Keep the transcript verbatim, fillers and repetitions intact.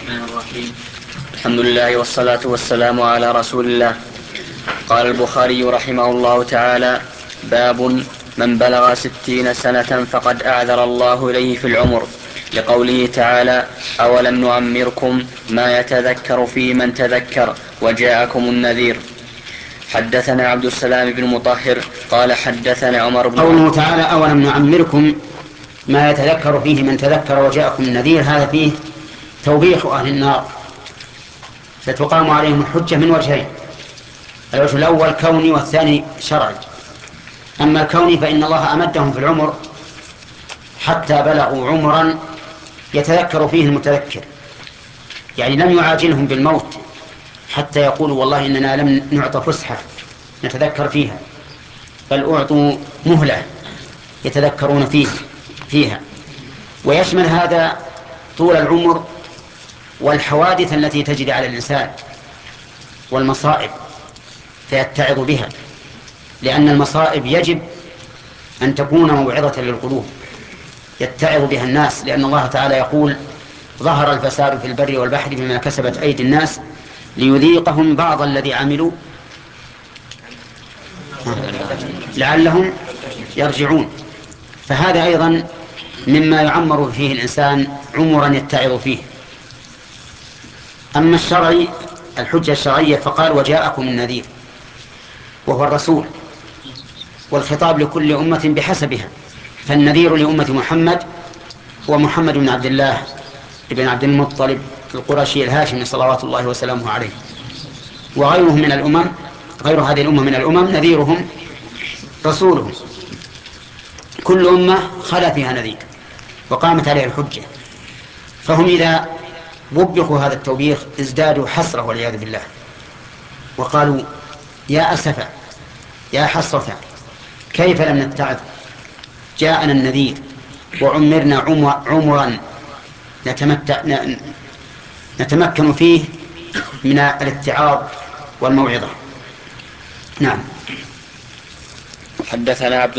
الرحمن الرحيم. الحمد لله والصلاة والسلام على رسول الله. قال البخاري رحمه الله تعالى: باب من بلغ ستين سنة فقد أعذر الله إليه في العمر، لقوله تعالى: أولم نعمركم ما يتذكر فيه من تذكر وجاءكم النذير. حدثنا عبد السلام بن مطهر قال حدثنا عمر بن قوله تعالى: أولم نعمركم ما يتذكر فيه من تذكر وجاءكم النذير، هذا فيه توبيخ أهل النار، فتقام عليهم الحجة من وجهين: الوجه الأول كوني والثاني شرعي. أما الكوني فإن الله أمدهم في العمر حتى بلغوا عمرا يتذكر فيه المتذكر، يعني لم يعاجلهم بالموت حتى يقولوا والله إننا لم نعطى فسحة نتذكر فيها، بل أعطوا مهلة يتذكرون فيه فيها. ويشمل هذا طول العمر والحوادث التي تجري على الإنسان والمصائب فيتعظ بها، لأن المصائب يجب أن تكون موعظة للقلوب يتعظ بها الناس، لأن الله تعالى يقول: ظهر الفساد في البر والبحر بما كسبت أيدي الناس ليذيقهم بعض الذي عملوا لعلهم يرجعون. فهذا أيضا مما يعمر فيه الإنسان عمرا يتعظ فيه. أما الشرعي، الحجة الشرعية، فقال: وجاءكم النذير، وهو الرسول، والخطاب لكل أمة بحسبها، فالنذير لأمة محمد هو محمد بن عبد الله بن عبد المطلب القرشي الهاشمي صلوات الله وسلامه عليه، وغيره من الأمم، غير هذه الأمة من الأمم نذيرهم رسولهم. كل أمة خلا فيها نذير وقامت عليه الحجة، فهم إذا وبخوا هذا التوبيخ ازدادوا حسرة والعياذ بالله، وقالوا: يا أسفا، يا حسرة، كيف لم نتعظ، جاءنا النذير وعمرنا عمرا نتمتع نتمكن فيه من الاتعاظ والموعظة. نعم. حدثنا عبد